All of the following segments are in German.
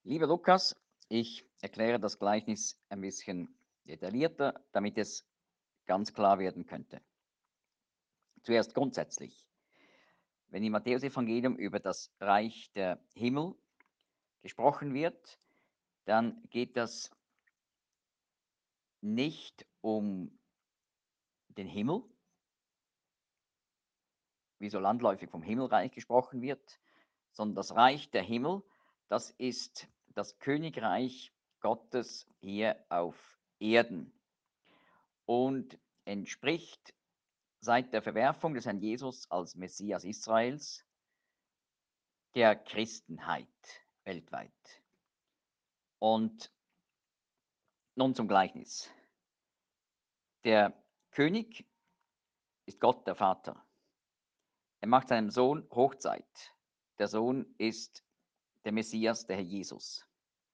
Lieber Lukas, ich erkläre das Gleichnis ein bisschen detaillierter, damit es ganz klar werden könnte. Zuerst grundsätzlich. Wenn im Matthäusevangelium über das Reich der Himmel gesprochen wird, dann geht das nicht um den Himmel, wie so landläufig vom Himmelreich gesprochen wird, sondern das Reich der Himmel, das ist das Königreich Gottes hier auf Erden und entspricht seit der Verwerfung des Herrn Jesus als Messias Israels der Christenheit weltweit. Und nun zum Gleichnis. Der König ist Gott, der Vater. Er macht seinem Sohn Hochzeit. Der Sohn ist der Messias, der Herr Jesus.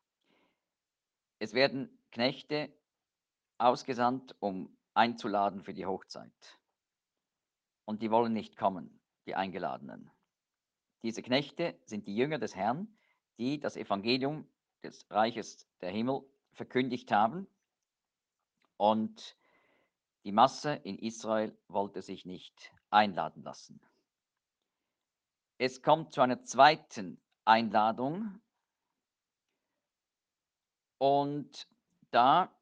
Es werden Knechte ausgesandt, um einzuladen für die Hochzeit. Und die wollen nicht kommen, die Eingeladenen. Diese Knechte sind die Jünger des Herrn, die das Evangelium des Reiches der Himmel verkündigt haben. Und die Masse in Israel wollte sich nicht einladen lassen. Es kommt zu einer zweiten Einladung und da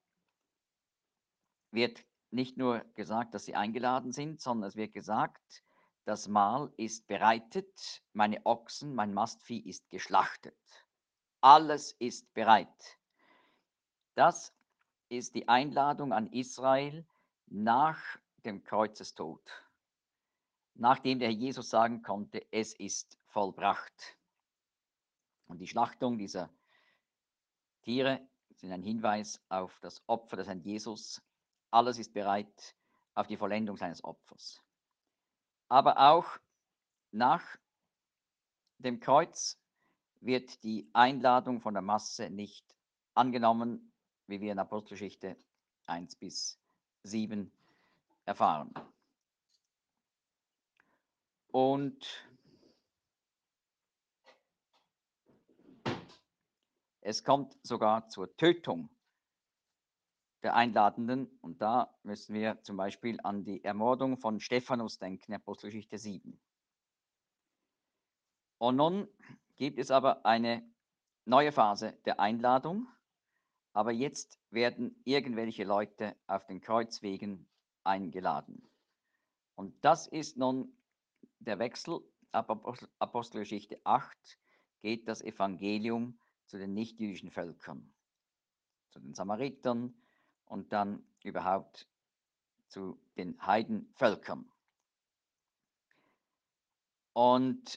wird nicht nur gesagt, dass sie eingeladen sind, sondern es wird gesagt, das Mahl ist bereitet, meine Ochsen, mein Mastvieh ist geschlachtet. Alles ist bereit. Das ist die Einladung an Israel nach dem Kreuzestod, nachdem der Herr Jesus sagen konnte, es ist vollbracht. Und die Schlachtung dieser Tiere sind ein Hinweis auf das Opfer des Herrn Jesus. Alles ist bereit auf die Vollendung seines Opfers. Aber auch nach dem Kreuz wird die Einladung von der Masse nicht angenommen, wie wir in Apostelgeschichte 1 bis 7 erfahren. Und es kommt sogar zur Tötung der Einladenden. Und da müssen wir zum Beispiel an die Ermordung von Stephanus denken, Apostelgeschichte 7. Und nun gibt es aber eine neue Phase der Einladung. Aber jetzt werden irgendwelche Leute auf den Kreuzwegen eingeladen. Und das ist nun der Wechsel. Ab Apostelgeschichte 8 geht das Evangelium zu den nichtjüdischen Völkern, zu den Samaritern und dann überhaupt zu den Heidenvölkern. Und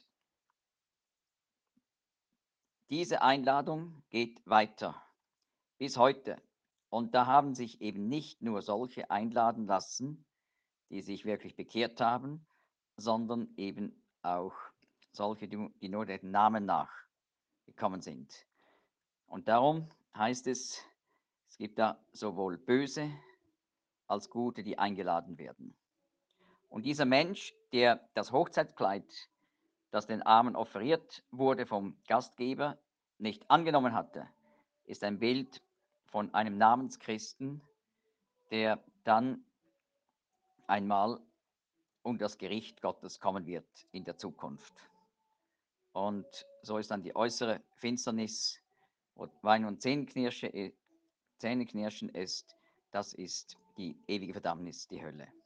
diese Einladung geht weiter bis heute. Und da haben sich eben nicht nur solche einladen lassen, die sich wirklich bekehrt haben, sondern eben auch solche, die nur den Namen nach gekommen sind. Und darum heißt es, es gibt da sowohl Böse als Gute, die eingeladen werden. Und dieser Mensch, der das Hochzeitskleid, das den Armen offeriert wurde vom Gastgeber, nicht angenommen hatte, ist ein Bild von einem Namenschristen, der dann einmal unter das Gericht Gottes kommen wird in der Zukunft. Und so ist dann die äußere Finsternis, wo Wein und Zähneknirschen ist, das ist die ewige Verdammnis, die Hölle.